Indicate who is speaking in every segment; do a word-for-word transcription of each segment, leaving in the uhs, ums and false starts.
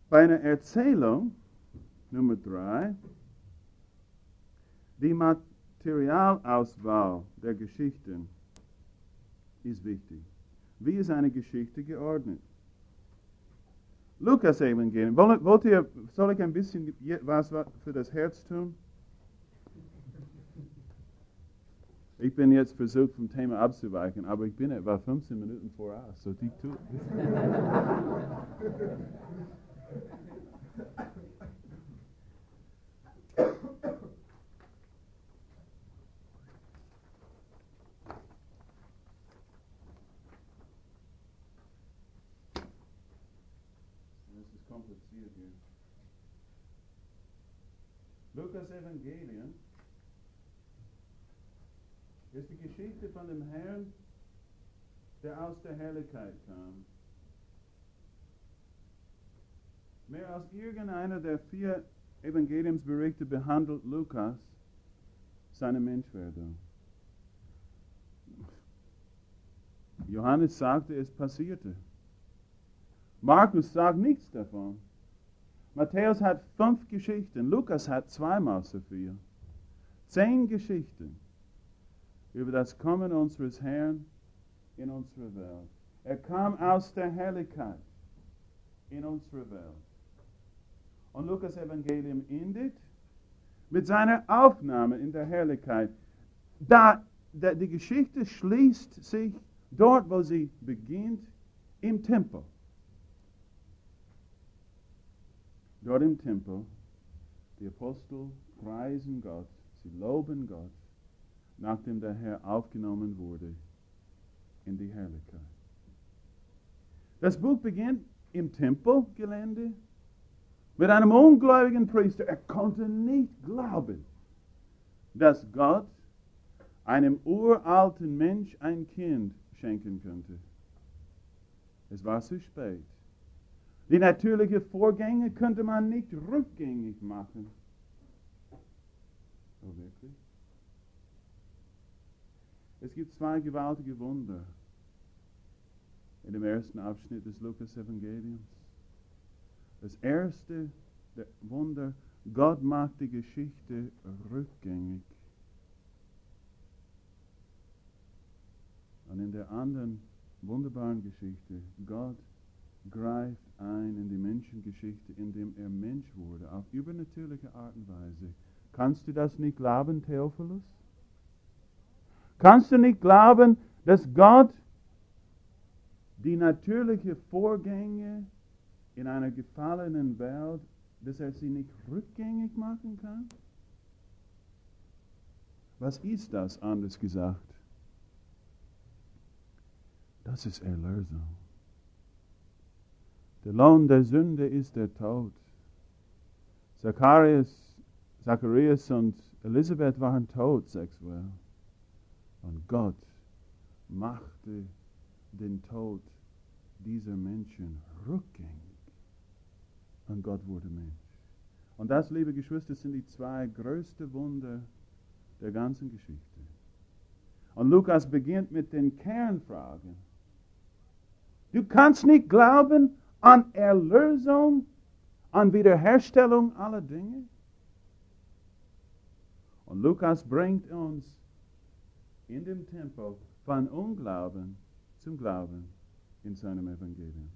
Speaker 1: Bei einer Erzählung, Nummer drei, die Materialauswahl der Geschichten ist wichtig. Wie ist eine Geschichte geordnet? Lukas Evangelium. Wollt, wollt ihr, soll ich ein bisschen was für das Herz tun? Ich bin jetzt versucht, vom Thema abzuweichen, aber ich bin etwa fünfzehn Minuten voraus, so die tut. Kompliziert hier. Lukas Evangelium ist die Geschichte von dem Herrn, der aus der Herrlichkeit kam. Mehr als irgendeiner der vier Evangeliumsberichte behandelt Lukas seine Menschwerdung. Johannes sagte, es passierte. Markus sagt nichts davon. Matthäus hat fünf Geschichten. Lukas hat zweimal so viel. Zehn Geschichten über das Kommen unseres Herrn in unsere Welt. Er kam aus der Herrlichkeit in unsere Welt. Und Lukas Evangelium endet mit seiner Aufnahme in der Herrlichkeit. Da, da die Geschichte schließt sich dort, wo sie beginnt, im Tempel. Dort im Tempel, die Apostel preisen Gott, sie loben Gott, nachdem der Herr aufgenommen wurde in die Herrlichkeit. Das Buch beginnt im Tempelgelände mit einem ungläubigen Priester. Er konnte nicht glauben, dass Gott einem uralten Mensch ein Kind schenken könnte. Es war zu spät. Die natürlichen Vorgänge könnte man nicht rückgängig machen. Oh, wirklich? Es gibt zwei gewaltige Wunder in dem ersten Abschnitt des Lukas-Evangeliums. Das erste Wunder, Gott macht die Geschichte rückgängig. Und in der anderen wunderbaren Geschichte, Gott greift ein in die Menschengeschichte, indem er Mensch wurde, auf übernatürliche Art und Weise. Kannst du das nicht glauben, Theophilus? Kannst du nicht glauben, dass Gott die natürlichen Vorgänge in einer gefallenen Welt, dass er sie nicht rückgängig machen kann? Was ist das, anders gesagt? Das ist Erlösung. Der Lohn der Sünde ist der Tod. Zacharias, Zacharias und Elisabeth waren tot sexuell. Und Gott machte den Tod dieser Menschen rückgängig. Und Gott wurde Mensch. Und das, liebe Geschwister, sind die zwei größten Wunder der ganzen Geschichte. Und Lukas beginnt mit den Kernfragen. Du kannst nicht glauben an Erlösung, an Wiederherstellung aller Dinge. Und Lukas bringt uns in dem Tempel von Unglauben zum Glauben in seinem Evangelium.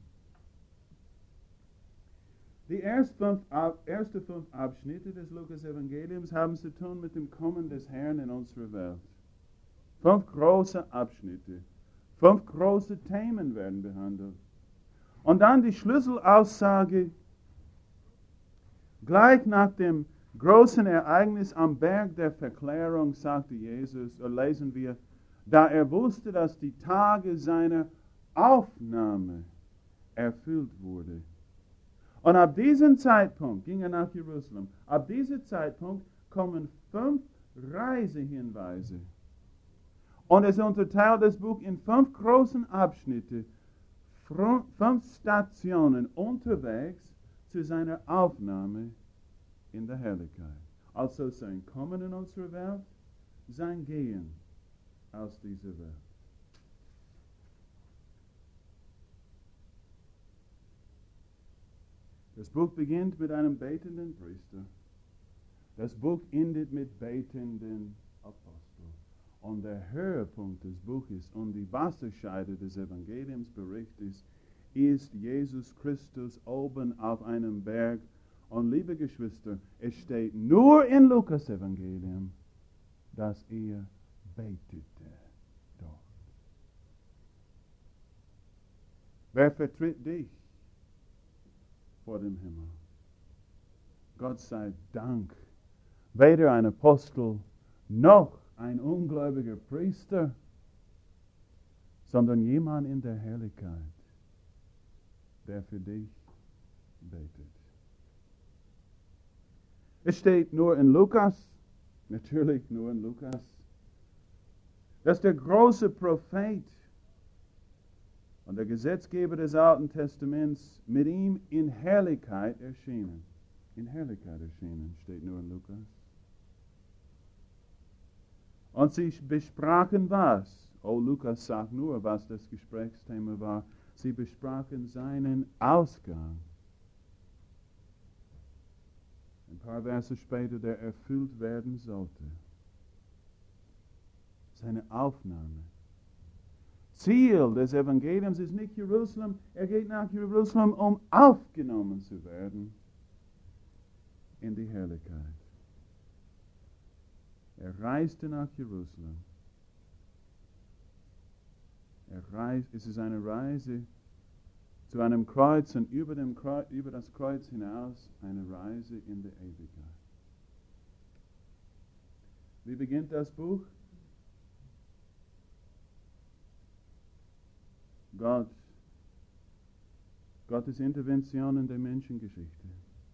Speaker 1: Die ersten fünf, erste fünf Abschnitte des Lukas-Evangeliums haben zu tun mit dem Kommen des Herrn in unsere Welt. Fünf große Abschnitte, fünf große Themen werden behandelt. Und dann die Schlüsselaussage, gleich nach dem großen Ereignis am Berg der Verklärung, sagte Jesus, oder lesen wir, da er wusste, dass die Tage seiner Aufnahme erfüllt wurde. Und ab diesem Zeitpunkt ging er nach Jerusalem. Ab diesem Zeitpunkt kommen fünf Reisehinweise. Und es unterteilt das Buch in fünf großen Abschnitte, fünf Stationen unterwegs zu seiner Aufnahme in der Herrlichkeit. Also sein Kommen in unsere Welt, sein Gehen aus dieser Welt. Das Buch beginnt mit einem betenden Priester. Das Buch endet mit betenden Apostel. Und der Höhepunkt des Buches und die Wasserscheide des Evangeliumsberichtes ist Jesus Christus oben auf einem Berg. Und liebe Geschwister, es steht nur in Lukas Evangelium, dass er betete dort. Wer vertritt dich vor dem Himmel? Gott sei Dank, weder ein Apostel noch ein ungläubiger Priester, sondern jemand in der Herrlichkeit, der für dich betet. Es steht nur in Lukas, natürlich nur in Lukas, dass der große Prophet und der Gesetzgeber des Alten Testaments mit ihm in Herrlichkeit erschienen. In Herrlichkeit erschienen, steht nur in Lukas. Und sie besprachen was? Oh, Lukas sagt nur, was das Gesprächsthema war. Sie besprachen seinen Ausgang. Ein paar Verse später, der erfüllt werden sollte. Seine Aufnahme. Ziel des Evangeliums ist nicht Jerusalem. Er geht nach Jerusalem, um aufgenommen zu werden in die Herrlichkeit. Er reiste nach Jerusalem. Er reist, es ist eine Reise zu einem Kreuz und über, dem Kreuz, über das Kreuz hinaus eine Reise in der Ewigkeit. Wie beginnt das Buch? Gott, Gottes Intervention in der Menschengeschichte.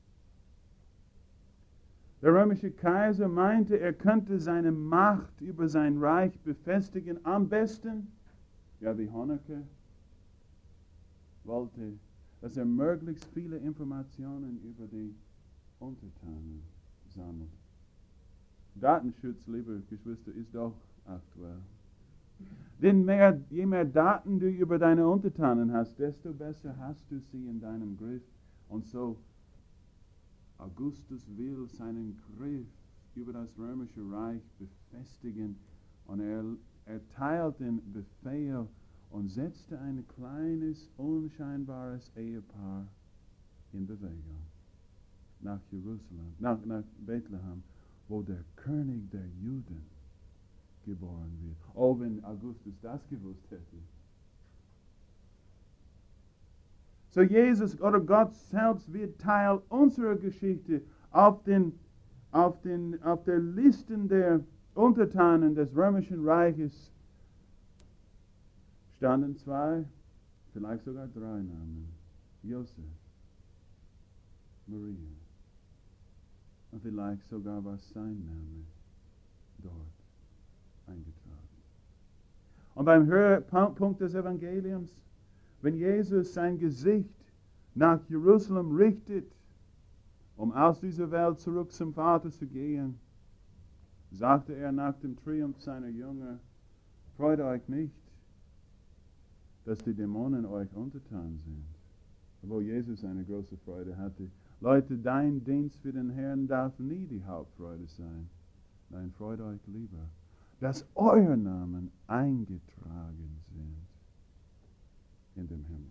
Speaker 1: Der römische Kaiser meinte, er könnte seine Macht über sein Reich befestigen am besten, ja wie Honecker wollte, dass er möglichst viele Informationen über die Untertanen sammelt. Datenschutz, liebe Geschwister, ist doch aktuell. Denn mehr, je mehr Daten du über deine Untertanen hast, desto besser hast du sie in deinem Griff. Und so, Augustus will seinen Griff über das römische Reich befestigen und er erteilt den Befehl und setzte ein kleines, unscheinbares Ehepaar in Bewegung nach Jerusalem, nach, nach Bethlehem, wo der König der Juden geboren wird. Oh, wenn Augustus das gewusst hätte. So Jesus oder Gott selbst wird Teil unserer Geschichte. Auf, den, auf, den, auf der Liste der Untertanen des römischen Reiches standen zwei, vielleicht sogar drei Namen. Josef, Maria. Und vielleicht sogar war sein Name dort eingetragen. Und beim Höhepunkt des Evangeliums, wenn Jesus sein Gesicht nach Jerusalem richtet, um aus dieser Welt zurück zum Vater zu gehen, sagte er nach dem Triumph seiner Jünger, freut euch nicht, dass die Dämonen euch untertan sind. Obwohl Jesus eine große Freude hatte. Leute, dein Dienst für den Herrn darf nie die Hauptfreude sein. Nein, freut euch lieber, dass euer Namen eingetragen sind in dem Himmel.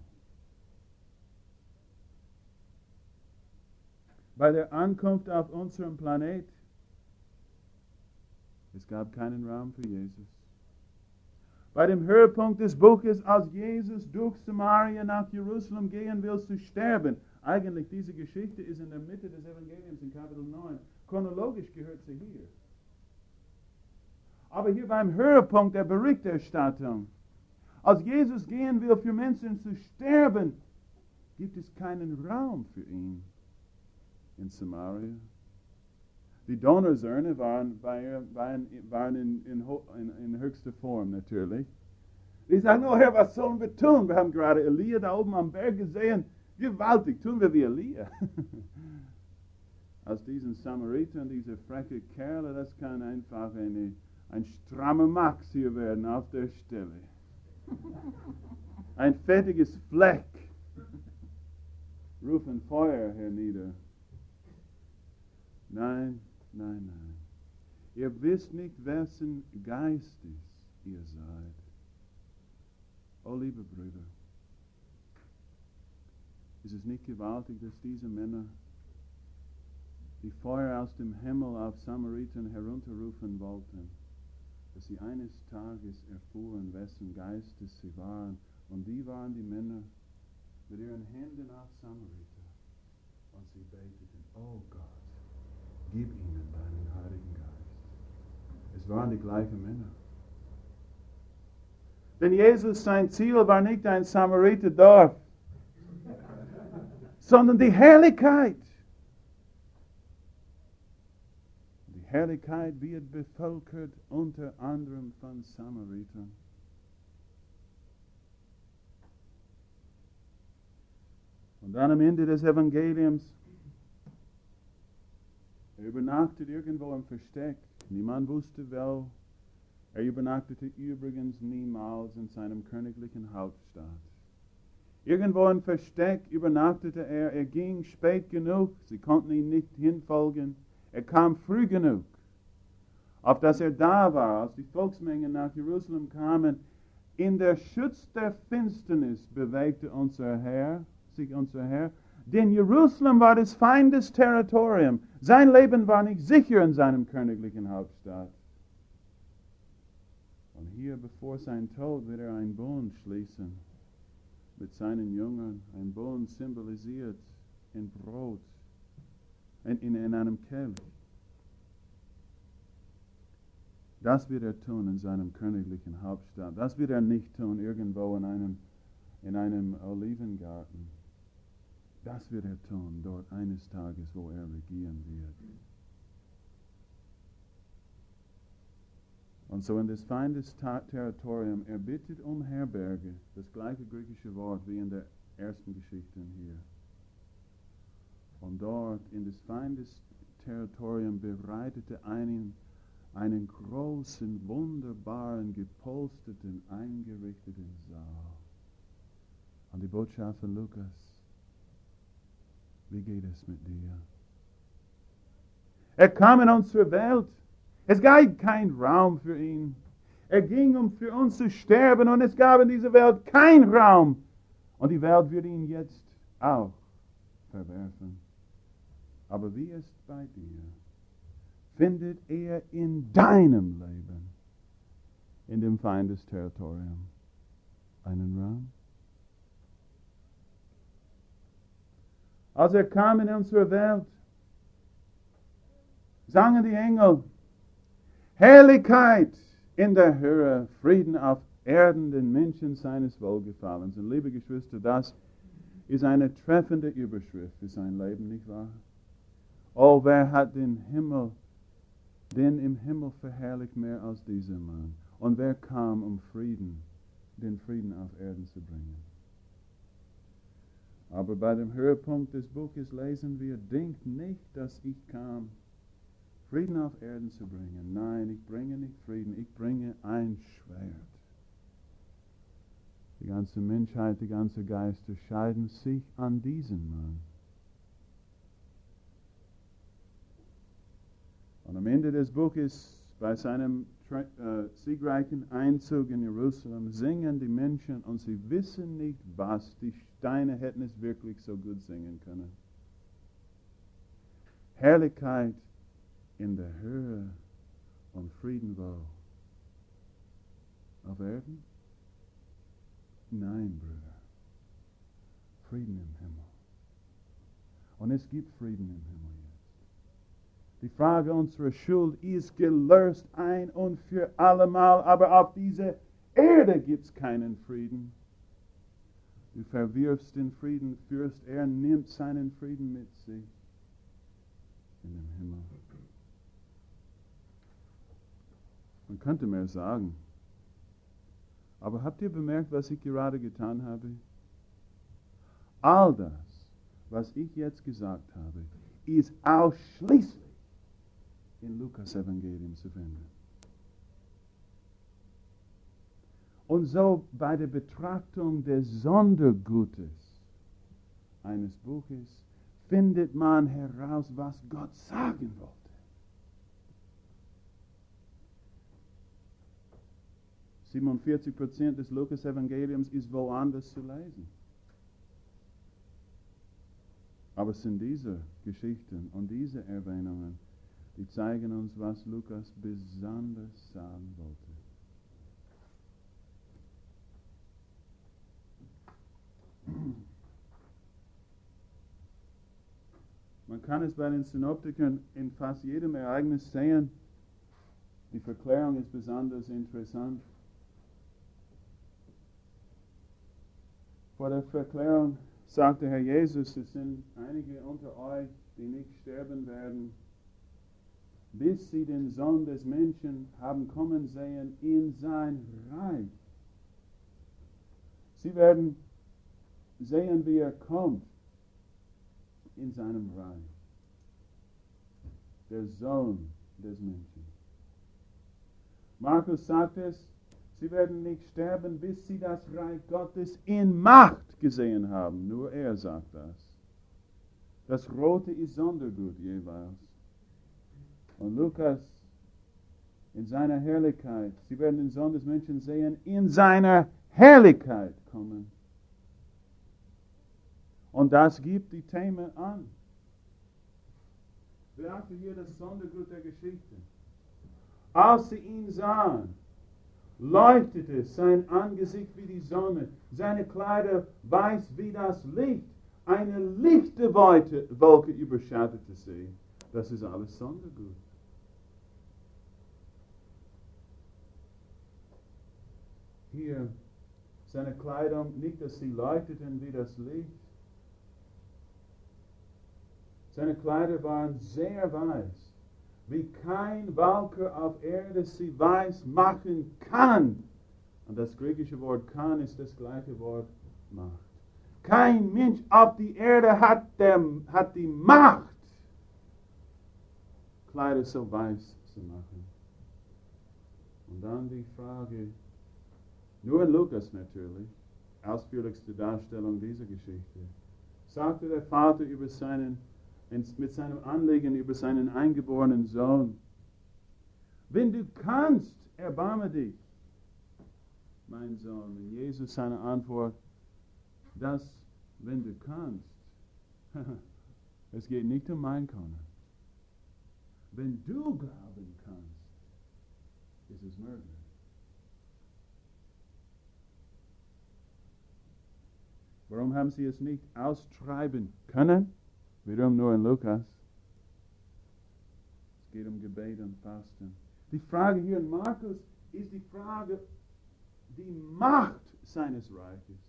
Speaker 1: Bei der Ankunft auf unserem Planet, es gab keinen Raum für Jesus. Bei dem Höhepunkt des Buches, als Jesus durch Samaria nach Jerusalem gehen will zu sterben, eigentlich diese Geschichte ist in der Mitte des Evangeliums in Kapitel neun. Chronologisch gehört sie hier. Aber hier beim Höhepunkt der Berichterstattung, als Jesus gehen will, für Menschen zu sterben, gibt es keinen Raum für ihn in Samaria. Die Donnersöhne waren, waren, waren in, in, in, in höchster Form natürlich. Die sagen, oh Herr, was sollen wir tun? Wir haben gerade Elia da oben am Berg gesehen. Gewaltig, tun wir wie Elia. Aus diesen Samaritern, diese freche Kerle, das kann einfach eine, ein strammer Max hier werden auf der Stelle. Ein fettiges Fleck. rufen Feuer hernieder. Nein, nein, nein. Ihr wisst nicht, wessen Geistes ihr seid. Oh, liebe Brüder, ist es nicht gewaltig, dass diese Männer die Feuer aus dem Himmel auf Samariten herunterrufen wollten, dass sie eines Tages erfuhren, wessen Geistes sie waren. Und die waren die Männer mit ihren Händen auf Samariter. Und sie beteten, oh Gott, gib ihnen deinen Heiligen Geist. Es waren die gleichen Männer. Denn Jesus, sein Ziel war nicht ein Samariterdorf, sondern die Herrlichkeit. Die Herrlichkeit wird bevölkert unter anderem von Samaritern. Und dann am Ende des Evangeliums, er übernachtet irgendwo im Versteck. Niemand wusste wo. Er übernachtete übrigens niemals in seinem königlichen Hauptstadt. Irgendwo im Versteck übernachtete er. Er ging spät genug. Sie konnten ihn nicht hinfolgen. Er kam früh genug, auf dass er da war, als die Volksmengen nach Jerusalem kamen. In der Schutz der Finsternis bewegte unser Herr, sich unser Herr, denn Jerusalem war des Feindes Territorium. Sein Leben war nicht sicher in seinem königlichen Hauptstadt. Und hier, bevor sein Tod, wird er einen Bund schließen mit seinen Jüngern. Ein Bund symbolisiert in Brot, in, in, in einem Kelch. Das wird er tun in seinem königlichen Hauptstadt. Das wird er nicht tun irgendwo in einem, in einem Olivengarten. Das wird er tun dort eines Tages, wo er regieren wird. Und so in des Feindes Territorium, er bittet um Herberge, das gleiche griechische Wort wie in der ersten Geschichte hier. Und dort in des Feindes Territorium bereitete einen, einen großen, wunderbaren, gepolsterten, eingerichteten Saal. Und die Botschaft von Lukas, wie geht es mit dir? Er kam in unsere Welt. Es gab keinen Raum für ihn. Er ging, um für uns zu sterben, und es gab in dieser Welt keinen Raum. Und die Welt wird ihn jetzt auch verwerfen. Aber wie ist bei dir? Findet er in deinem Leben, in dem Feindesterritorium, einen Raum? Als er kam in unsere Welt, sangen die Engel, Herrlichkeit in der Höhe, Frieden auf Erden, den Menschen seines Wohlgefallens. Und liebe Geschwister, das ist eine treffende Überschrift für sein Leben, nicht wahr? Oh, wer hat den Himmel, den im Himmel verherrlicht mehr als dieser Mann? Und wer kam, um Frieden, den Frieden auf Erden zu bringen? Aber bei dem Höhepunkt des Buches lesen wir, denkt nicht, dass ich kam, Frieden auf Erden zu bringen. Nein, ich bringe nicht Frieden, ich bringe ein Schwert. Die ganze Menschheit, die ganze Geister scheiden sich an diesen Mann. Und am Ende des Buches, bei seinem äh, siegreichen Einzug in Jerusalem, singen die Menschen und sie wissen nicht was. Die Steine hätten es wirklich so gut singen können. Herrlichkeit in der Höhe und Frieden wo? Auf Erden? Nein, Brüder. Frieden im Himmel. Und es gibt Frieden im Himmel jetzt. Die Frage unserer Schuld ist gelöst ein und für allemal, aber auf dieser Erde gibt es keinen Frieden. Du verwirfst den Frieden, Fürst, er nimmt seinen Frieden mit sich in den Himmel. Man könnte mehr sagen. Aber habt ihr bemerkt, was ich gerade getan habe? All das, was ich jetzt gesagt habe, ist ausschließlich in Lukas Evangelium zu finden. Und so bei der Betrachtung des Sondergutes eines Buches findet man heraus, was Gott sagen wollte. siebenundvierzig Prozent des Lukas-Evangeliums ist woanders zu lesen. Aber es sind diese Geschichten und diese Erwähnungen, die zeigen uns, was Lukas besonders sagen wollte. Man kann es bei den Synoptikern in fast jedem Ereignis sehen. Die Verklärung ist besonders interessant. Vor der Verklärung sagte Herr Jesus, es sind einige unter euch, die nicht sterben werden, bis sie den Sohn des Menschen haben kommen sehen in sein Reich. Sie werden sehen, wie er kommt in seinem Reich. Der Sohn des Menschen. Markus sagt es, sie werden nicht sterben, bis sie das Reich Gottes in Macht gesehen haben. Nur er sagt das. Das Rote ist Sondergut jeweils. Und Lukas in seiner Herrlichkeit, sie werden den Sohn des Menschen sehen, in seiner Herrlichkeit kommen. Und das gibt die Themen an. Beachte hier das Sondergut der Geschichte. Als sie ihn sahen, leuchtete sein Angesicht wie die Sonne, seine Kleider weiß wie das Licht. Eine lichte Wolke überschattete sie. Das ist alles Sondergut. Hier seine Kleidung, nicht, dass sie leuchteten wie das Licht. Seine Kleider waren sehr weiß, wie kein Walker auf Erde sie weiß machen kann. Und das griechische Wort kann ist das gleiche Wort Macht. Kein Mensch auf die Erde hat, der, hat die Macht, Kleider so weiß zu machen. Und dann die Frage, nur in Lukas natürlich, ausführlichste Darstellung dieser Geschichte, sagte der Vater über seinen, mit seinem Anliegen über seinen eingeborenen Sohn, wenn du kannst, erbarme dich, mein Sohn. Und Jesus seine Antwort, dass, wenn du kannst, es geht nicht um mein Können. Wenn du glauben kannst, ist es möglich. Warum haben sie es nicht austreiben können? Wiederum nur in Lukas. Es geht um Gebet und Fasten. Die Frage hier in Markus ist die Frage, die Macht seines Reiches.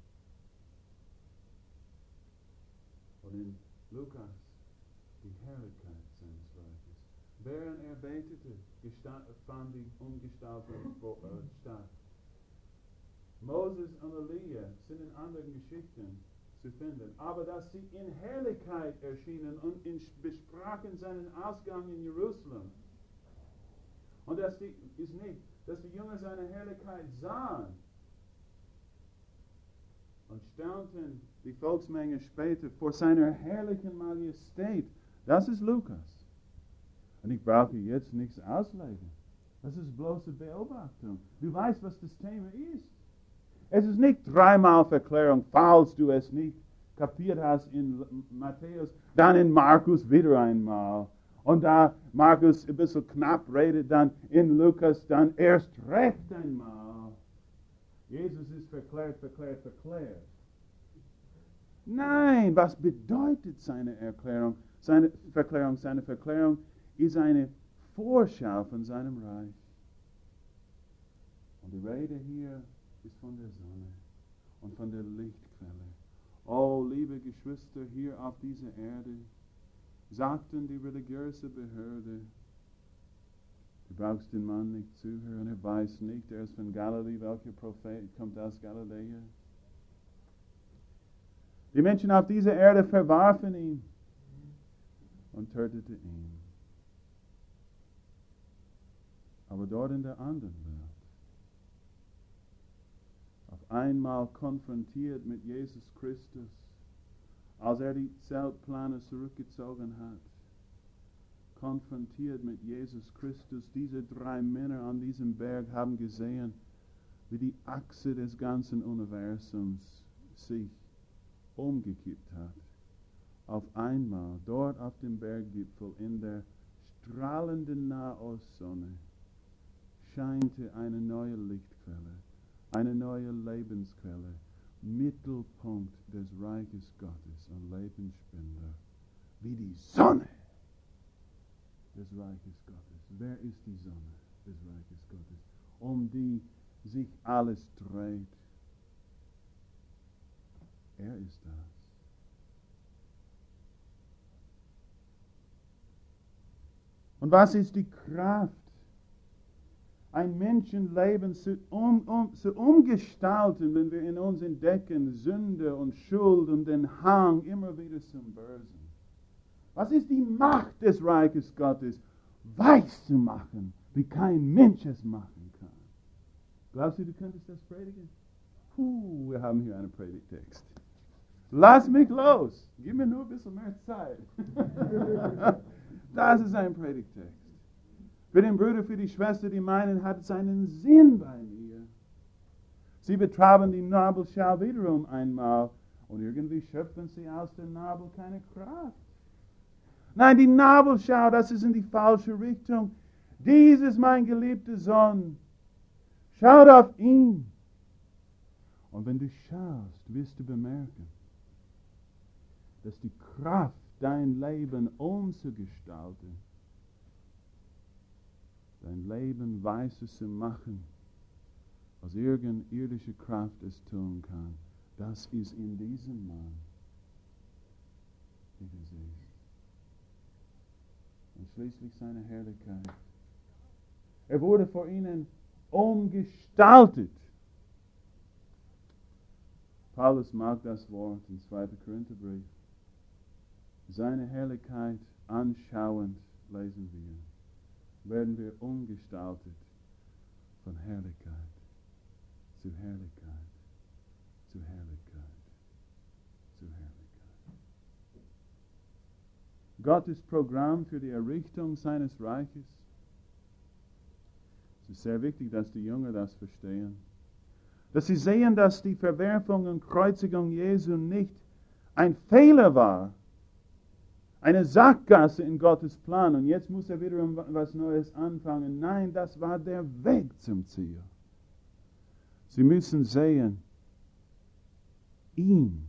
Speaker 1: Und in Lukas, die Herrlichkeit seines Reiches. Während er betete, fand die Umgestaltung statt. Moses und Elia sind in anderen Geschichten zu finden. Aber dass sie in Herrlichkeit erschienen und in, besprachen seinen Ausgang in Jerusalem. Und das die, ist nicht, dass die Jünger seine Herrlichkeit sahen und staunten die Volksmenge später vor seiner herrlichen Majestät. Das ist Lukas. Und ich brauche jetzt nichts auslegen. Das ist bloße Beobachtung. Du weißt, was das Thema ist. Es ist nicht dreimal Verklärung, falls du es nicht kapiert hast in Matthäus, dann in Markus wieder einmal. Und da Markus ein bisschen knapp redet, dann in Lukas, dann erst recht einmal. Jesus ist verklärt, verklärt, verklärt. Nein, was bedeutet seine Erklärung? Seine Verklärung, seine Verklärung ist eine Vorschau von seinem Reich. Und die Rede hier ist von der Sonne und von der Lichtquelle. Oh, liebe Geschwister, hier auf dieser Erde sagten die religiöse Behörde, du brauchst den Mann nicht zuhören, er weiß nicht, er ist von Galiläa, welcher Prophet kommt aus Galiläa. Die Menschen auf dieser Erde verwarfen ihn und töteten ihn. Aber dort in der anderen Welt, auf einmal konfrontiert mit Jesus Christus, als er die Zeltplane zurückgezogen hat, konfrontiert mit Jesus Christus, diese drei Männer an diesem Berg haben gesehen, wie die Achse des ganzen Universums sich umgekippt hat. Auf einmal, dort auf dem Berggipfel, in der strahlenden Nahostsonne, scheinte eine neue Lichtquelle, eine neue Lebensquelle, Mittelpunkt des Reiches Gottes und Lebensspender, wie die Sonne des Reiches Gottes. Wer ist die Sonne des Reiches Gottes, um die sich alles dreht? Er ist das. Und was ist die Kraft, ein Menschenleben zu, um, um, zu umgestalten, wenn wir in uns entdecken Sünde und Schuld und den Hang immer wieder zum Bösen? Was ist die Macht des Reiches Gottes, weiß zu machen, wie kein Mensch es machen kann? Glaubst du, du könntest das predigen? Puh, wir haben hier einen Predigtext. Lass mich los. Gib mir nur ein bisschen mehr Zeit. Das ist ein Predigtext. Für den Bruder, für die Schwester, die meinen, hat es einen Sinn bei mir. Sie betraben die Nabelschau wiederum einmal und irgendwie schöpfen sie aus der Nabel keine Kraft. Nein, die Nabelschau, das ist in die falsche Richtung. Dies ist mein geliebter Sohn. Schaut auf ihn. Und wenn du schaust, wirst du bemerken, dass die Kraft, dein Leben umzugestalten, dein Leben weiser zu machen, als irgendeine irdische Kraft es tun kann, das ist in diesem Mann, wie du siehst. Und schließlich seine Herrlichkeit. Er wurde vor ihnen umgestaltet. Paulus mag das Wort im zweiten Korintherbrief. Seine Herrlichkeit anschauend lesen wir, werden wir umgestaltet von Herrlichkeit zu Herrlichkeit, zu Herrlichkeit, zu Herrlichkeit. Gottes Programm für die Errichtung seines Reiches. Es ist sehr wichtig, dass die Jünger das verstehen. Dass sie sehen, dass die Verwerfung und Kreuzigung Jesu nicht ein Fehler war, eine Sackgasse in Gottes Plan und jetzt muss er wiederum was Neues anfangen. Nein, das war der Weg zum Ziel. Sie müssen sehen, ihn.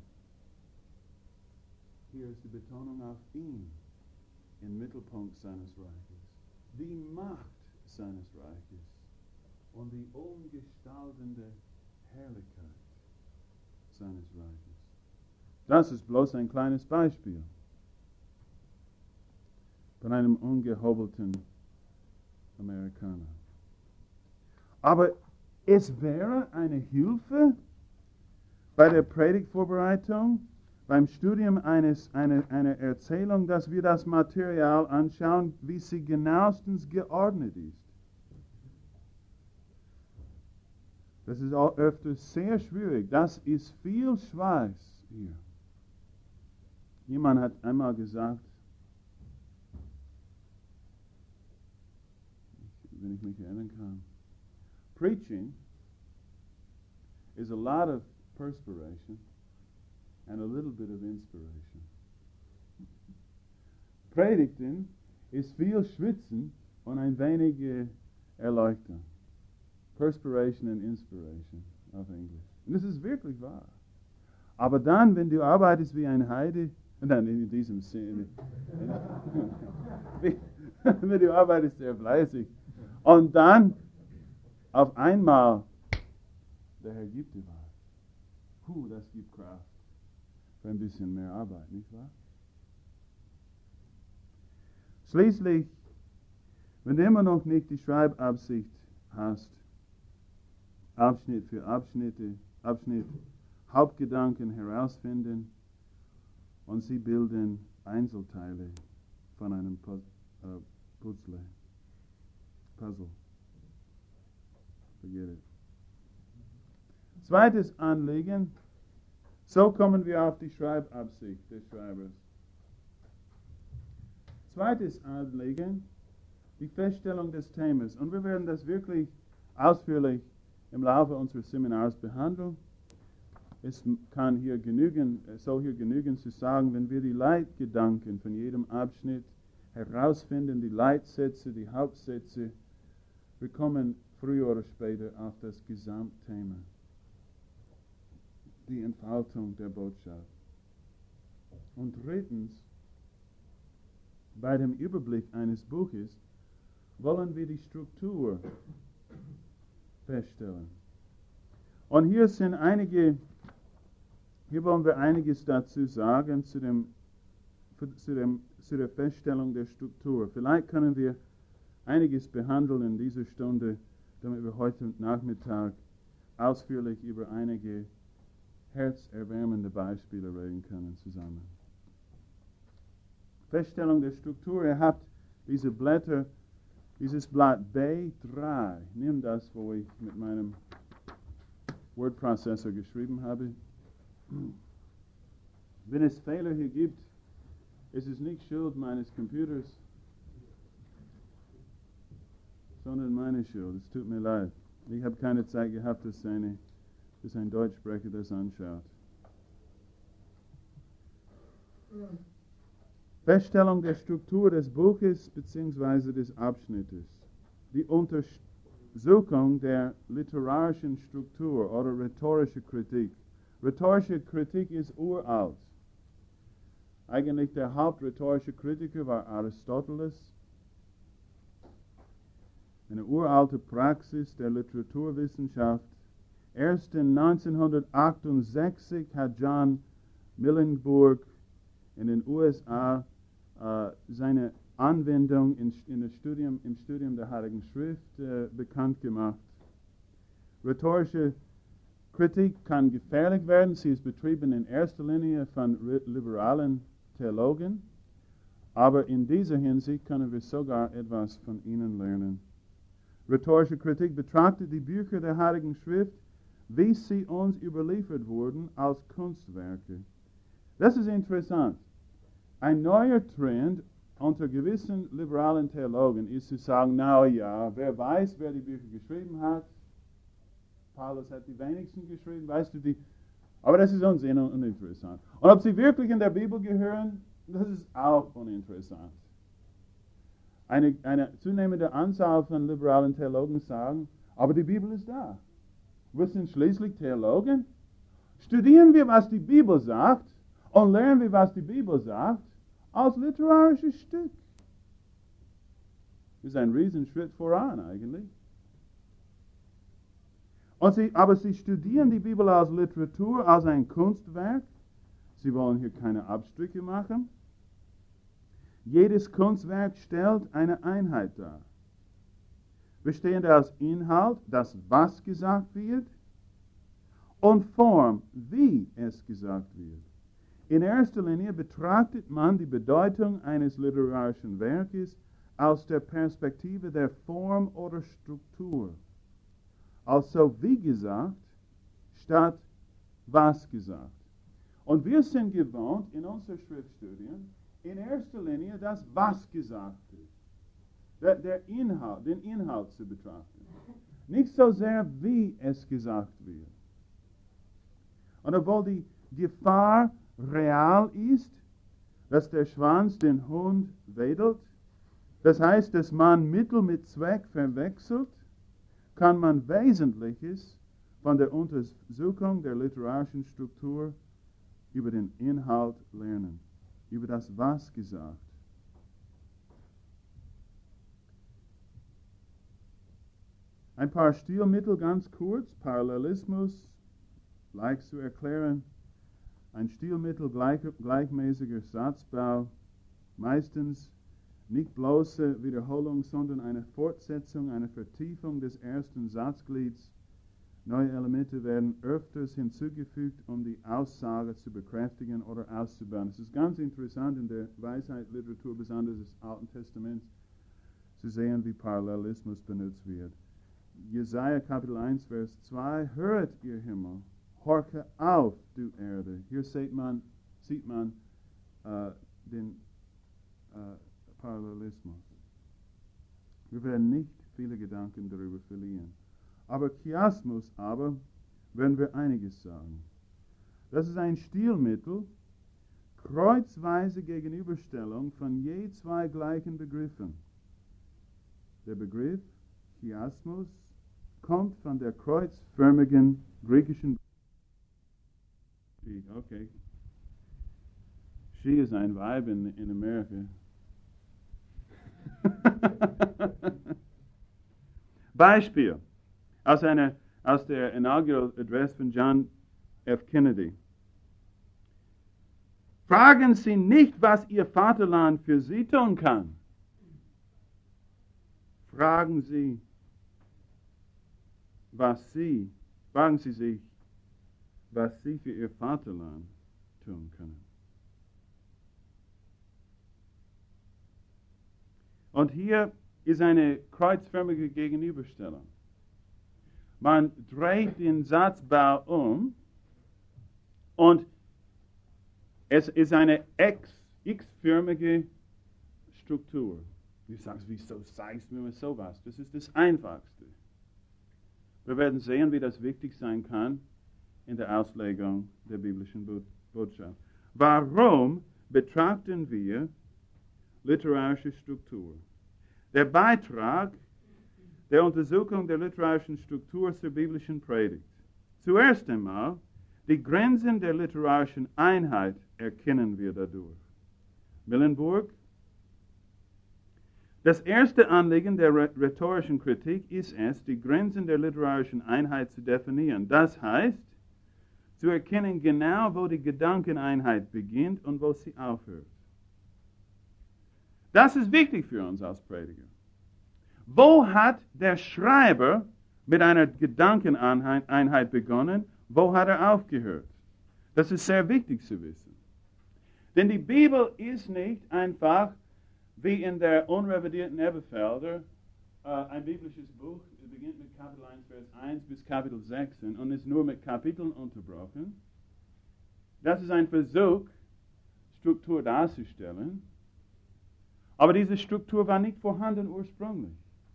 Speaker 1: Hier ist die Betonung auf ihn im Mittelpunkt seines Reiches. Die Macht seines Reiches und die umgestaltende Herrlichkeit seines Reiches. Das ist bloß ein kleines Beispiel von einem ungehobelten Amerikaner. Aber es wäre eine Hilfe bei der Predigtvorbereitung, beim Studium eines, einer, einer Erzählung, dass wir das Material anschauen, wie sie genauestens geordnet ist. Das ist auch öfters sehr schwierig. Das ist viel Schweiß hier. Jemand hat einmal gesagt, wenn ich mich erinnern kann, preaching is a lot of perspiration and a little bit of inspiration. Predigten ist viel Schwitzen und ein wenig äh, Erleuchtung. Perspiration and inspiration auf Englisch. Und das ist wirklich wahr. Aber dann, wenn du arbeitest wie ein Heide, dann in diesem Sinne, wenn du arbeitest sehr fleißig, und dann auf einmal, der Herr gibt dir was. Puh, das gibt Kraft für ein bisschen mehr Arbeit, nicht wahr? Schließlich, wenn du immer noch nicht die Schreibabsicht hast, Abschnitt für Abschnitte, Abschnitt, Hauptgedanken herausfinden und sie bilden Einzelteile von einem Puzzle. Puzzle. Forget it. Zweites Anliegen, So kommen wir auf die Schreibabsicht des Schreibers. Zweites Anliegen, die Feststellung des Themas. Und wir werden das wirklich ausführlich im Laufe unseres Seminars behandeln. Es kann hier genügen, soll hier genügen zu sagen, wenn wir die Leitgedanken von jedem Abschnitt herausfinden, die Leitsätze, die Hauptsätze, wir kommen früher oder später auf das Gesamtthema, die Entfaltung der Botschaft. Und drittens, bei dem Überblick eines Buches wollen wir die Struktur feststellen. Und hier sind einige, hier wollen wir einiges dazu sagen zu, dem, zu, dem, zu der Feststellung der Struktur. Vielleicht können wir einiges behandeln in dieser Stunde, damit wir heute Nachmittag ausführlich über einige herzerwärmende Beispiele reden können zusammen. Feststellung der Struktur. Ihr habt diese Blätter, dieses Blatt B drei. Nimm das, wo ich mit meinem Word-Processor geschrieben habe. Wenn es Fehler hier gibt, ist es nicht Schuld meines Computers, sondern meine Schuld. Es tut mir leid. Ich habe keine Zeit gehabt, dass, eine, dass ein Deutschsprecher das anschaut. Feststellung der Struktur des Buches bzw. des Abschnittes. Die Untersuchung der literarischen Struktur oder rhetorische Kritik. Rhetorische Kritik ist uralt. Eigentlich der hauptrhetorische Kritiker war Aristoteles. Eine uralte Praxis der Literaturwissenschaft. Erst in neunzehnhundertachtundsechzig hat John Muhlenberg in den U S A uh, seine Anwendung in, in das Studium, im Studium der Heiligen Schrift uh, bekannt gemacht. Rhetorische Kritik kann gefährlich werden. Sie ist betrieben in erster Linie von liberalen Theologen. Aber in dieser Hinsicht können wir sogar etwas von ihnen lernen. Rhetorische Kritik betrachtet die Bücher der Heiligen Schrift, wie sie uns überliefert wurden, als Kunstwerke. Das ist interessant. Ein neuer Trend unter gewissen liberalen Theologen ist zu sagen, na ja, wer weiß, wer die Bücher geschrieben hat. Paulus hat die wenigsten geschrieben, weißt du die. Aber das ist Unsinn und uninteressant. Und ob sie wirklich in der Bibel gehören, das ist auch uninteressant. Eine, eine zunehmende Anzahl von liberalen Theologen sagen, aber die Bibel ist da. Wir sind schließlich Theologen. Studieren wir, was die Bibel sagt, und lernen wir, was die Bibel sagt, als literarisches Stück. Das ist ein Riesenschritt voran eigentlich. Und sie, aber sie studieren die Bibel als Literatur, als ein Kunstwerk. Sie wollen hier keine Abstriche machen. Jedes Kunstwerk stellt eine Einheit dar. Bestehend aus Inhalt, das was gesagt wird, und Form, wie es gesagt wird. In erster Linie betrachtet man die Bedeutung eines literarischen Werkes aus der Perspektive der Form oder Struktur. Also wie gesagt, statt was gesagt. Und wir sind gewohnt, in unseren Schriftstudien, in erster Linie das was gesagt wird. Der, der Inhalt, den Inhalt zu betrachten. Nicht so sehr, wie es gesagt wird. Und obwohl die Gefahr real ist, dass der Schwanz den Hund wedelt, das heißt, dass man Mittel mit Zweck verwechselt, kann man Wesentliches von der Untersuchung der literarischen Struktur über den Inhalt lernen, über das was gesagt. Ein paar Stilmittel ganz kurz, Parallelismus, leicht zu erklären. Ein Stilmittel gleich, gleichmäßiger Satzbau, meistens nicht bloße Wiederholung, sondern eine Fortsetzung, eine Vertiefung des ersten Satzglieds. Neue Elemente werden öfters hinzugefügt, um die Aussage zu bekräftigen oder auszubauen. Es ist ganz interessant in der Weisheitsliteratur, besonders des Alten Testaments, zu sehen, wie Parallelismus benutzt wird. Jesaja Kapitel eins, Vers zwei, hört ihr Himmel, Horche auf, du Erde. Hier sieht man, sieht man äh, den äh, Parallelismus. Wir werden nicht viele Gedanken darüber verlieren. Aber Chiasmus aber werden wir einiges sagen. Das ist ein Stilmittel, kreuzweise Gegenüberstellung von je zwei gleichen Begriffen. Der Begriff Chiasmus kommt von der kreuzförmigen griechischen. Okay. She ist ein Weib in, in Amerika. Beispiel aus, einer, aus der Inaugural Address von John F. Kennedy. Fragen Sie nicht, was Ihr Vaterland für Sie tun kann. Fragen Sie, was Sie, fragen Sie sich, was Sie für Ihr Vaterland tun können. Und hier ist eine kreuzförmige Gegenüberstellung. Man dreht den Satzbau um und es ist eine X, X-förmige Struktur. Du sagst, wieso sagst du mir sowas? Das ist das Einfachste. Wir werden sehen, wie das wichtig sein kann in der Auslegung der biblischen Botschaft. Warum betrachten wir literarische Struktur? Der Beitrag der Untersuchung der literarischen Struktur zur biblischen Predigt. Zuerst einmal, die Grenzen der literarischen Einheit erkennen wir dadurch. Millenburg. Das erste Anliegen der rhetorischen Kritik ist es, die Grenzen der literarischen Einheit zu definieren. Das heißt, zu erkennen genau, wo die Gedankeneinheit beginnt und wo sie aufhört. Das ist wichtig für uns als Prediger. Wo hat der Schreiber mit einer Gedankeneinheit begonnen? Wo hat er aufgehört? Das ist sehr wichtig zu wissen. Denn die Bibel ist nicht einfach wie in der unrevidierten Elberfelder äh, ein biblisches Buch. Es beginnt mit Kapitel eins, Vers eins bis Kapitel sechzehn und ist nur mit Kapiteln unterbrochen. Das ist ein Versuch, Struktur darzustellen. Aber diese Struktur war nicht vorhanden ursprünglich.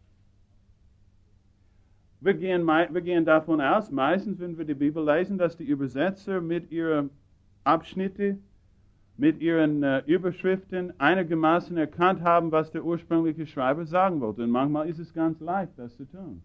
Speaker 1: Wir gehen, wir gehen davon aus, meistens, wenn wir die Bibel lesen, dass die Übersetzer mit ihren Abschnitten, mit ihren äh, Überschriften einigermaßen erkannt haben, was der ursprüngliche Schreiber sagen wollte. Und manchmal ist es ganz leicht, das zu tun.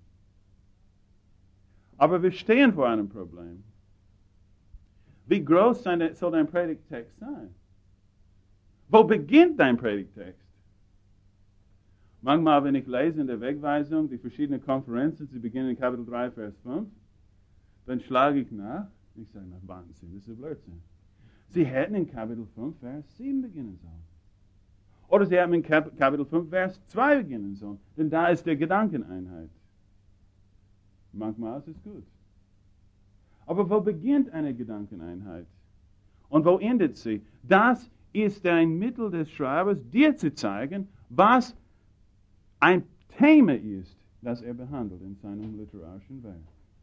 Speaker 1: Aber wir stehen vor einem Problem. Wie groß soll dein Predigtext sein? Wo beginnt dein Predigtext? Manchmal, wenn ich lese in der Wegweisung die verschiedenen Konferenzen, sie beginnen in Kapitel drei, Vers fünf, dann schlage ich nach. Ich sage, na Wahnsinn, das ist Blödsinn. Sie hätten in Kapitel fünf, Vers sieben beginnen sollen. Oder sie hätten in Kapitel fünf, Vers zwei beginnen sollen. Denn da ist der Gedankeneinheit. Manchmal ist es gut. Aber wo beginnt eine Gedankeneinheit? Und wo endet sie? Das ist ein Mittel des Schreibers, dir zu zeigen, was ein Thema ist, das er behandelt in seinem literarischen Werk.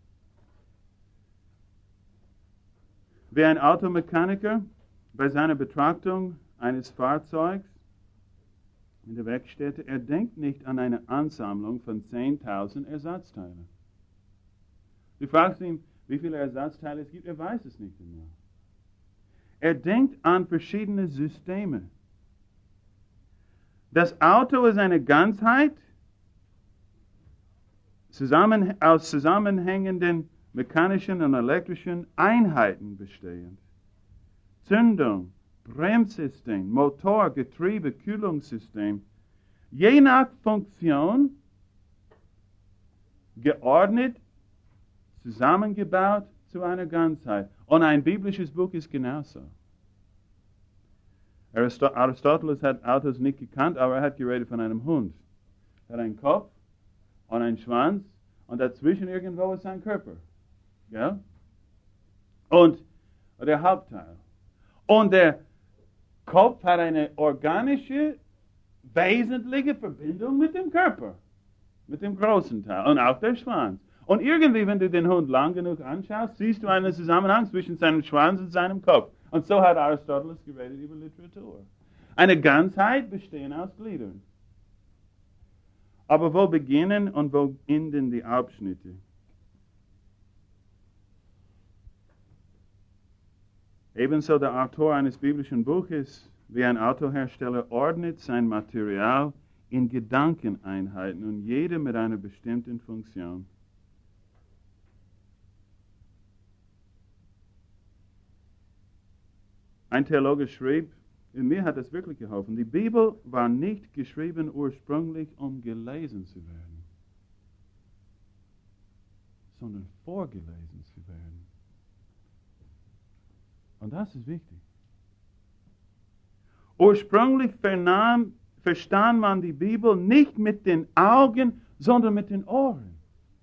Speaker 1: Wie ein Automechaniker bei seiner Betrachtung eines Fahrzeugs in der Werkstätte, er denkt nicht an eine Ansammlung von zehntausend Ersatzteilen. Du fragst ihn, wie viele Ersatzteile es gibt, er weiß es nicht mehr. Er denkt an verschiedene Systeme. Das Auto ist eine Ganzheit, zusammen, aus zusammenhängenden mechanischen und elektrischen Einheiten bestehend. Zündung, Bremssystem, Motor, Getriebe, Kühlungssystem. Je nach Funktion geordnet, zusammengebaut zu einer Ganzheit. Und ein biblisches Buch ist genauso. Aristoteles hat Autos nicht gekannt, aber er hat geredet von einem Hund. Er hat einen Kopf und einen Schwanz und dazwischen irgendwo ist sein Körper. Ja? Und der Hauptteil. Und der Kopf hat eine organische, wesentliche Verbindung mit dem Körper. Mit dem großen Teil. Und auch der Schwanz. Und irgendwie, wenn du den Hund lang genug anschaust, siehst du einen Zusammenhang zwischen seinem Schwanz und seinem Kopf. Und so hat Aristoteles geredet über Literatur. Eine Ganzheit bestehen aus Gliedern. Aber wo beginnen und wo enden die Abschnitte? Ebenso der Autor eines biblischen Buches wie ein Autohersteller ordnet sein Material in Gedankeneinheiten und jede mit einer bestimmten Funktion. Ein Theologe schrieb, und mir hat das wirklich geholfen, die Bibel war nicht geschrieben ursprünglich, um gelesen zu werden, sondern vorgelesen zu werden. Und das ist wichtig. Ursprünglich vernahm, verstand man die Bibel nicht mit den Augen, sondern mit den Ohren.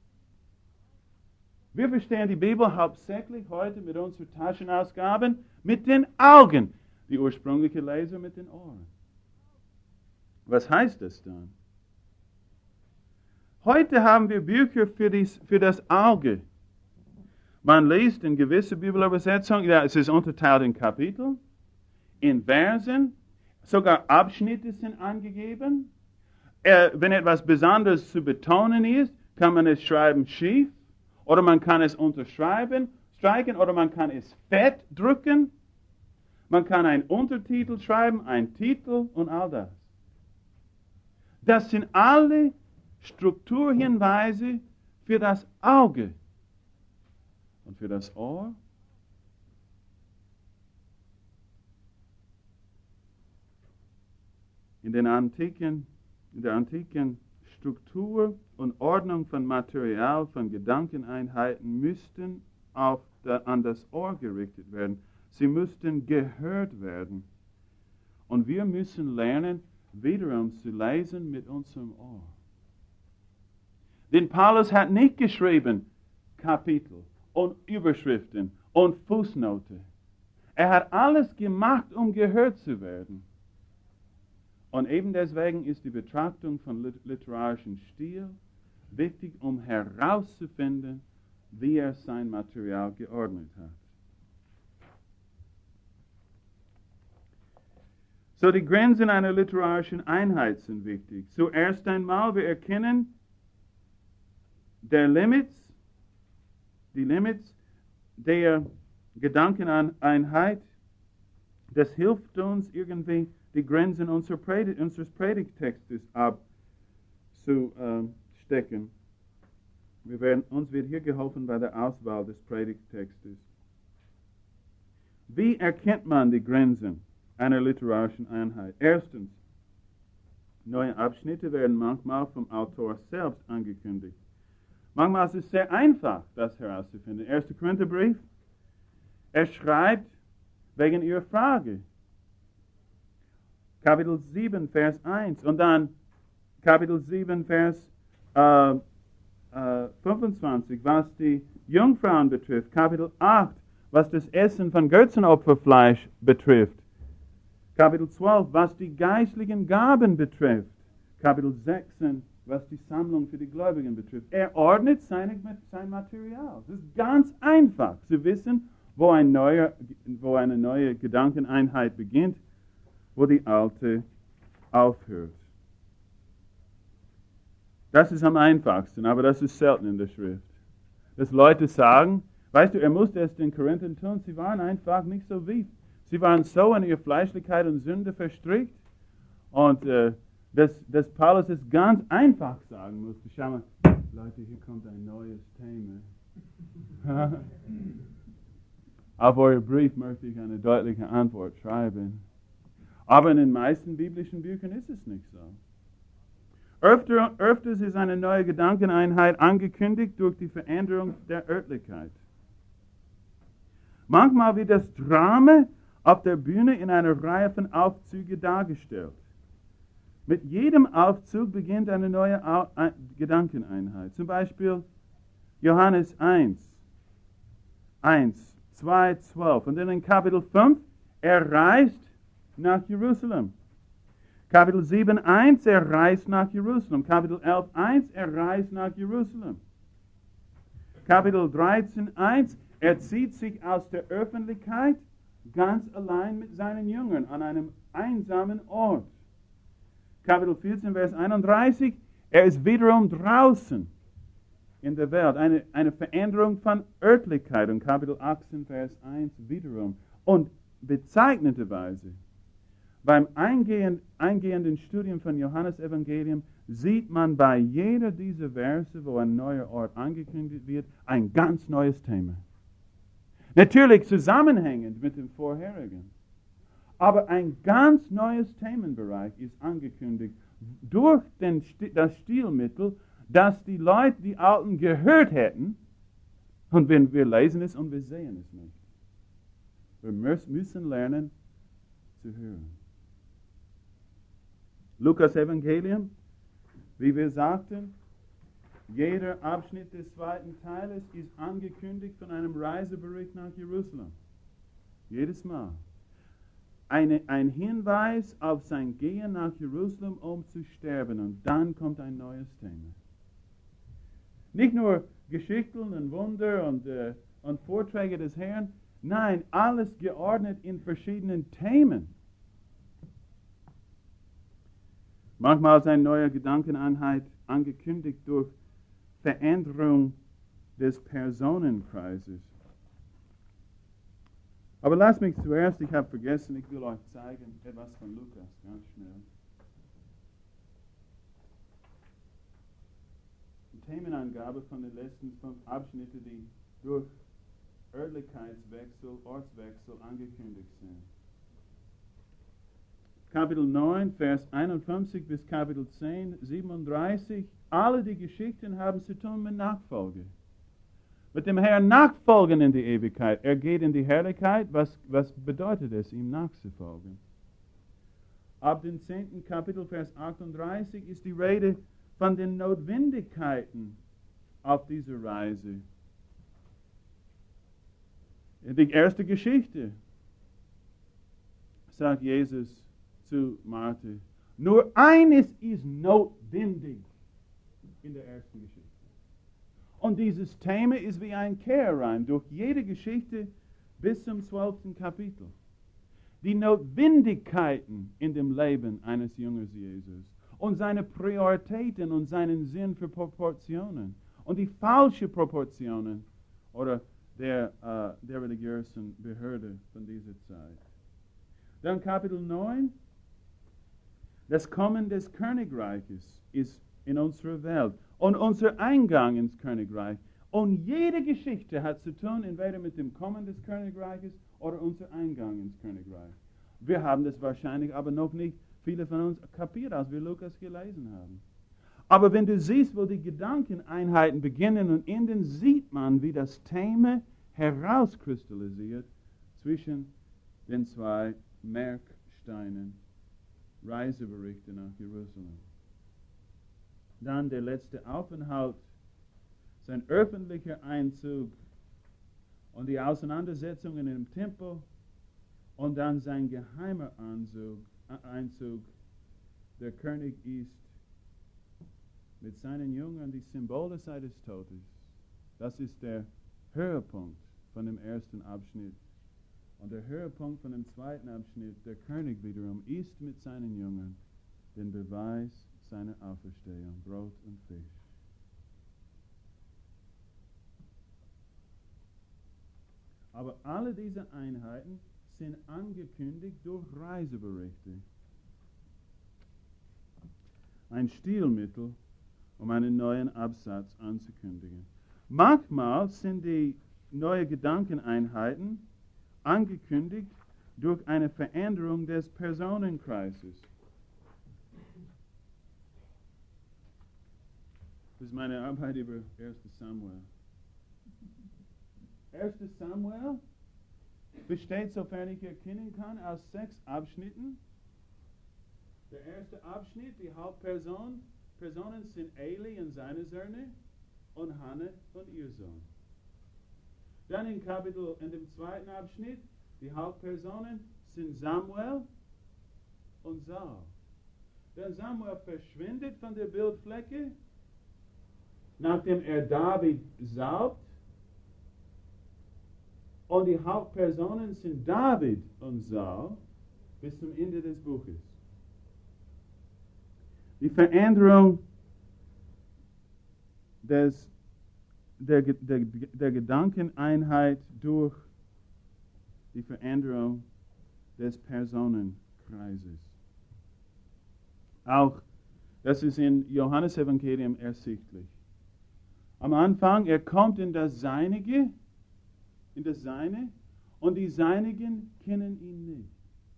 Speaker 1: Wir verstehen die Bibel hauptsächlich heute mit unseren Taschenausgaben mit den Augen. Die ursprüngliche Leser mit den Ohren. Was heißt das dann? Heute haben wir Bücher für, dies, für das Auge. Man liest in gewissen Bibelübersetzungen, ja, es ist unterteilt in Kapitel, in Versen, sogar Abschnitte sind angegeben. Äh, wenn etwas Besonderes zu betonen ist, kann man es schreiben schief, oder man kann es unterschreiben, streichen, oder man kann es fett drücken. Man kann einen Untertitel schreiben, einen Titel und all das. Das sind alle Strukturhinweise für das Auge und für das Ohr. In, den antiken, in der antiken Struktur und Ordnung von Material, von Gedankeneinheiten müssten auf der, an das Ohr gerichtet werden. Sie müssten gehört werden. Und wir müssen lernen, wiederum zu lesen mit unserem Ohr. Denn Paulus hat nicht geschrieben Kapitel und Überschriften und Fußnote. Er hat alles gemacht, um gehört zu werden. Und eben deswegen ist die Betrachtung von literarischem Stil wichtig, um herauszufinden, wie er sein Material geordnet hat. So, die Grenzen einer literarischen Einheit sind wichtig. Zuerst einmal, wir erkennen der Limits, die Limits der Gedankeneinheit. Das hilft uns irgendwie, die Grenzen unserer Predigt, unseres Predigttextes abzustecken. Wir werden, uns wird hier geholfen bei der Auswahl des Predigttextes. Wie erkennt man die Grenzen einer literarischen Einheit? Erstens, neue Abschnitte werden manchmal vom Autor selbst angekündigt. Manchmal ist es sehr einfach, das herauszufinden. Erster Korintherbrief, er schreibt wegen ihrer Frage. Kapitel sieben, Vers eins. Und dann Kapitel sieben, Vers äh, äh, fünfundzwanzig, was die Jungfrauen betrifft. Kapitel acht, was das Essen von Götzenopferfleisch betrifft. Kapitel zwölf, was die geistlichen Gaben betrifft. Kapitel sechzehn, was die Sammlung für die Gläubigen betrifft. Er ordnet seine, sein Material. Es ist ganz einfach zu wissen, wo, ein neuer, wo eine neue Gedankeneinheit beginnt, wo die alte aufhört. Das ist am einfachsten, aber das ist selten in der Schrift. Dass Leute sagen, weißt du, er musste es den Korinthern tun, sie waren einfach nicht so wie. Sie waren so in ihre Fleischlichkeit und Sünde verstrickt. Und äh, dass, dass Paulus es ganz einfach sagen musste. Schau mal, Leute, hier kommt ein neues Thema. Auf euren Brief möchte ich eine deutliche Antwort schreiben. Aber in den meisten biblischen Büchern ist es nicht so. Öfter, öfters ist eine neue Gedankeneinheit angekündigt durch die Veränderung der Örtlichkeit. Manchmal wird das Drama auf der Bühne in einer Reihe von Aufzügen dargestellt. Mit jedem Aufzug beginnt eine neue Au- ein- Gedankeneinheit. Zum Beispiel Johannes eins, eins, zwei, zwölf. Und dann in Kapitel fünf, er reist nach Jerusalem. Kapitel sieben, eins, er reist nach Jerusalem. Kapitel elf, eins, er reist nach Jerusalem. Kapitel dreizehn, eins, er zieht sich aus der Öffentlichkeit ganz allein mit seinen Jüngern an einem einsamen Ort. Kapitel vierzehn, Vers einunddreißig, er ist wiederum draußen in der Welt. Eine, eine Veränderung von Örtlichkeit. Und Kapitel achtzehn, Vers eins wiederum. Und bezeichnenderweise, beim eingehend, eingehenden Studium von Johannes Evangelium sieht man bei jeder dieser Verse, wo ein neuer Ort angekündigt wird, ein ganz neues Thema. Natürlich zusammenhängend mit dem vorherigen. Aber ein ganz neues Themenbereich ist angekündigt durch den, das Stilmittel, dass die Leute, die Alten, gehört hätten. Und wenn wir lesen es und wir sehen es nicht. Wir müssen lernen zu hören. Lukas Evangelium, wie wir sagten, jeder Abschnitt des zweiten Teiles ist angekündigt von einem Reisebericht nach Jerusalem. Jedes Mal. Eine, ein Hinweis auf sein Gehen nach Jerusalem, um zu sterben. Und dann kommt ein neues Thema. Nicht nur Geschichten und Wunder und, äh, und Vorträge des Herrn. Nein, alles geordnet in verschiedenen Themen. Manchmal ist eine neue Gedankeneinheit angekündigt durch Veränderung des Personenkreises. Aber lasst mich zuerst, ich habe vergessen, ich will euch zeigen, etwas von Lukas, ganz schnell. Die Themenangabe von den letzten fünf Abschnitten, die durch Örtlichkeitswechsel, Ortswechsel angekündigt sind. Kapitel neun, Vers einundfünfzig bis Kapitel zehn, siebenunddreißig. Alle die Geschichten haben zu tun mit Nachfolge. Mit dem Herrn nachfolgen in die Ewigkeit. Er geht in die Herrlichkeit. Was, was bedeutet es, ihm nachzufolgen? Ab dem zehnten Kapitel, Vers achtunddreißig, ist die Rede von den Notwendigkeiten auf dieser Reise. In die erste Geschichte sagt Jesus zu Martha, nur eines ist notwendig in der ersten Geschichte. Und dieses Thema ist wie ein Kehrreim durch jede Geschichte bis zum zwölften Kapitel. Die Notwendigkeiten in dem Leben eines Jüngers Jesus und seine Prioritäten und seinen Sinn für Proportionen und die falschen Proportionen oder der, uh, der religiösen Behörde von dieser Zeit. Dann Kapitel neun. Das Kommen des Königreiches ist in unserer Welt und unser Eingang ins Königreich. Und jede Geschichte hat zu tun, entweder mit dem Kommen des Königreiches oder unser Eingang ins Königreich. Wir haben das wahrscheinlich aber noch nicht, viele von uns, kapiert, als wir Lukas gelesen haben. Aber wenn du siehst, wo die Gedankeneinheiten beginnen und enden, sieht man, wie das Thema herauskristallisiert zwischen den zwei Merksteinen. Reiseberichte nach Jerusalem. Dann der letzte Aufenthalt, sein öffentlicher Einzug und die Auseinandersetzungen im Tempel und dann sein geheimer Einzug, Einzug. Der König ist mit seinen Jüngern die Symbole seines Todes. Das ist der Höhepunkt von dem ersten Abschnitt. Und der Höhepunkt von dem zweiten Abschnitt, der König wiederum, isst mit seinen Jüngern den Beweis seiner Auferstehung, Brot und Fisch. Aber alle diese Einheiten sind angekündigt durch Reiseberichte. Ein Stilmittel, um einen neuen Absatz anzukündigen. Manchmal sind die neuen Gedankeneinheiten angekündigt durch eine Veränderung des Personenkreises. Das ist meine Arbeit über erster Samuel. erster Samuel besteht, sofern ich erkennen kann, aus sechs Abschnitten. Der erste Abschnitt, die Hauptperson, Personen sind Eli und seine Söhne und Hannah und ihr Sohn. Dann in Kapitel, in dem zweiten Abschnitt, die Hauptpersonen sind Samuel und Saul. Dann Samuel verschwindet von der Bildfläche, nachdem er David salbt Und die Hauptpersonen sind David und Saul bis zum Ende des Buches. Die Veränderung des, der, der, der Gedankeneinheit durch die Veränderung des Personenkreises. Auch das ist in Johannes Evangelium ersichtlich. Am Anfang, er kommt in das Seinige, in das Seine, und die Seinigen kennen ihn nicht.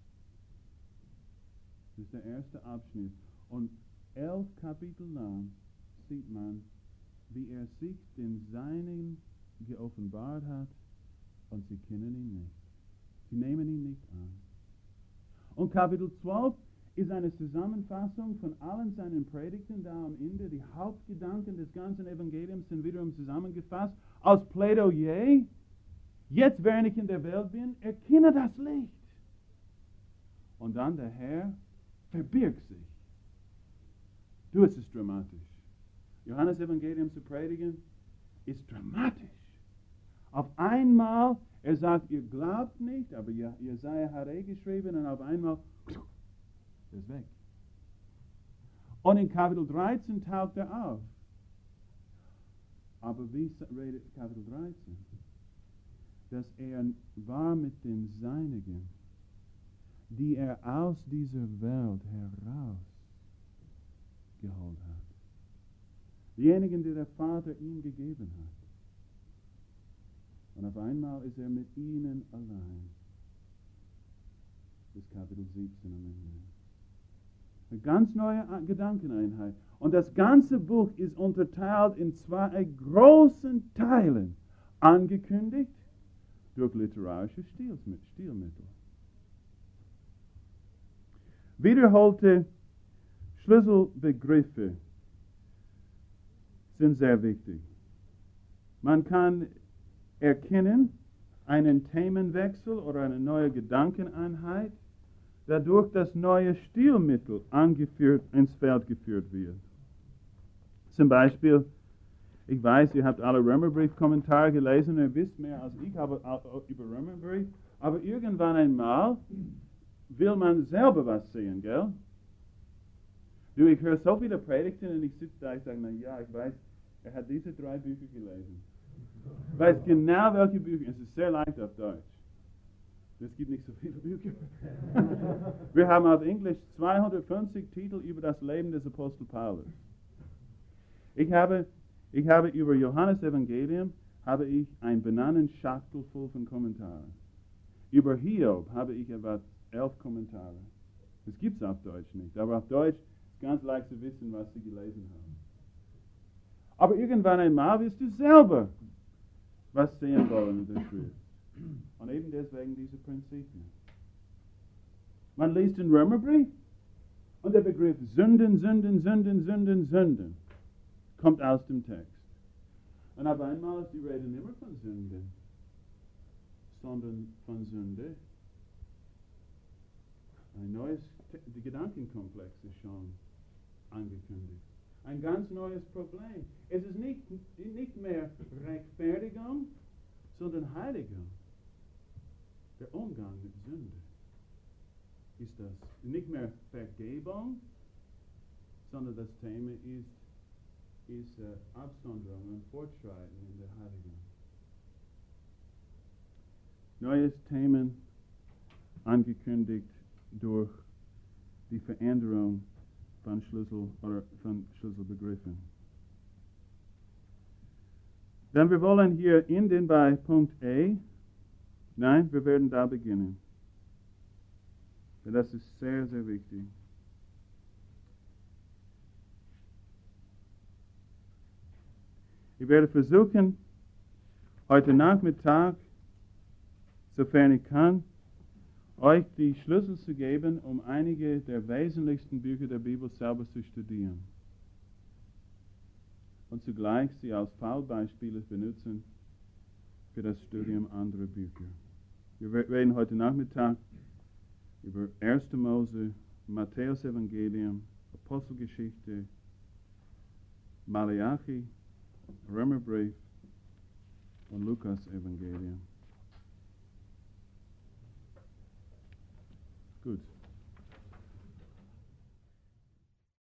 Speaker 1: Das ist der erste Abschnitt. Und elf Kapitel lang sieht man, wie er sich den Seinen geoffenbart hat, und sie kennen ihn nicht. Sie nehmen ihn nicht an. Und Kapitel zwölf ist eine Zusammenfassung von allen seinen Predigten da am Ende. Die Hauptgedanken des ganzen Evangeliums sind wiederum zusammengefasst als Plädoyer. Jetzt, während ich in der Welt bin, erkenne das Licht. Und dann der Herr verbirgt sich. Du, es ist dramatisch. Johannes Evangelium zu predigen ist dramatisch. Auf einmal, er sagt, ihr glaubt nicht, aber Jesaja hat eh geschrieben, und auf einmal er ist weg. Und in Kapitel dreizehn taucht er auf. Aber wie redet Kapitel dreizehn? Dass er war mit den Seinigen, die er aus dieser Welt herausgeholt hat. Diejenigen, die der Vater ihm gegeben hat. Und auf einmal ist er mit ihnen allein. Bis Kapitel siebzehn am Ende. Eine ganz neue Gedankeneinheit. Und das ganze Buch ist unterteilt in zwei großen Teilen. Angekündigt durch literarische Stilmittel. Wiederholte Schlüsselbegriffe sind sehr wichtig. Man kann erkennen einen Themenwechsel oder eine neue Gedankeneinheit, dadurch das neue Stilmittel angeführt, ins Feld geführt wird. Zum Beispiel, ich weiß, ihr habt alle Römerbrief-Kommentare gelesen, ihr wisst mehr als ich aber, über Römerbrief, aber irgendwann einmal will man selber was sehen, gell? Du, ich höre so viele Predigten und ich sitze da, ich sage, na ja, ich weiß, er hat diese drei Bücher gelesen. Ich weiß genau, welche Bücher, es ist sehr leicht auf Deutsch. Es gibt nicht so viele Bücher. Wir haben auf Englisch zweihundertfünfzig Titel über das Leben des Apostel Paulus. Ich habe, ich habe über Johannes Evangelium habe ich ein Bananenschachtel voll von Kommentaren. Über Hiob habe ich etwa elf Kommentare. Das gibt es auf Deutsch nicht, aber auf Deutsch ist ganz leicht zu wissen, was sie gelesen haben. Aber irgendwann einmal wirst du selber was sehen wollen in der Schrift. Und eben deswegen diese Prinzipien. Man liest den Römerbrief und der Begriff Sünden, Sünden, Sünden, Sünden, Sünden kommt aus dem Text. Und auf einmal ist die Rede nicht mehr von Sünden, sondern von Sünde. Ein neues die Gedankenkomplex ist schon angekündigt. Ein ganz neues Problem. Es ist nicht, nicht mehr Rechtfertigung, sondern Heiligung. Der Umgang mit Sünde ist das. Nicht mehr Vergebung, sondern das Thema ist, ist äh, Absonderung und Fortschreiten in der Heiligung. Neues Themen angekündigt durch die Veränderung von Schlüssel oder von Schlüsselbegriffen. Dann wir wollen hier enden bei Punkt E. Nein, wir werden da beginnen. Das ist sehr, sehr wichtig. Ich werde versuchen, heute Nachmittag, sofern ich kann, euch die Schlüssel zu geben, um einige der wesentlichsten Bücher der Bibel selber zu studieren. Und zugleich sie als Fallbeispiele benutzen für das Studium anderer Bücher. Wir reden heute Nachmittag über erste Mose, Matthäus Evangelium, Apostelgeschichte, Malachi, Römerbrief und Lukas Evangelium. Gut.